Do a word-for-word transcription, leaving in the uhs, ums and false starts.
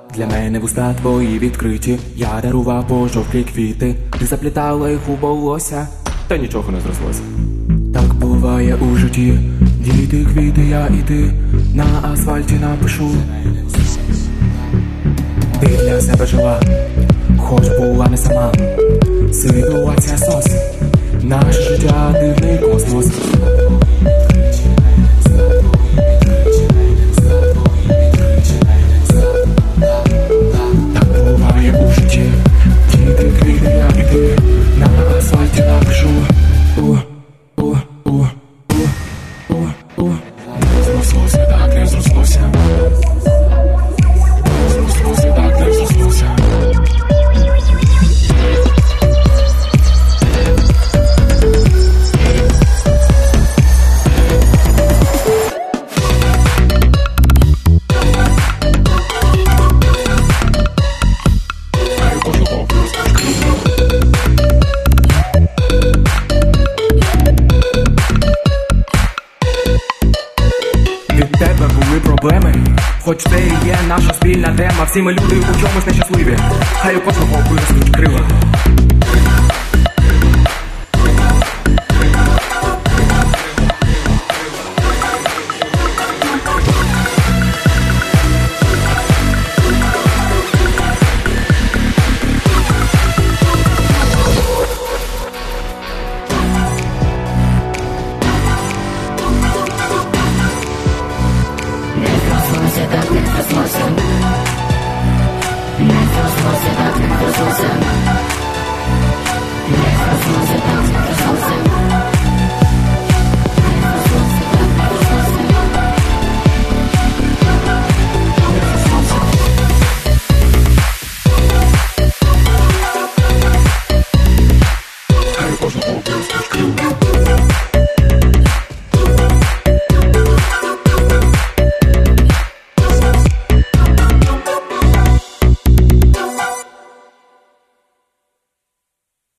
Для мене вуста твої відкриті, я дарував пожовклі квіти. Ти заплітала їх у волосся, та нічого не зрослося. Так буває у житті, діти, квіти, я і ти. На асфальті напишу: ти для себе жила, хоч була не сама. Ситуація сос, наше життя дивний космос. Так буває у житті, діти, квіти, я і ти. На асфальті напишу: у, у, у, у, у, у. Не зрослося, так не зрослося. Не зрослося, так не зрослося. Від тебе були проблеми, хоч це і є наша спільна тема. Всі ми люди у чомусь нещасливі, хай у кожного виростуть крила.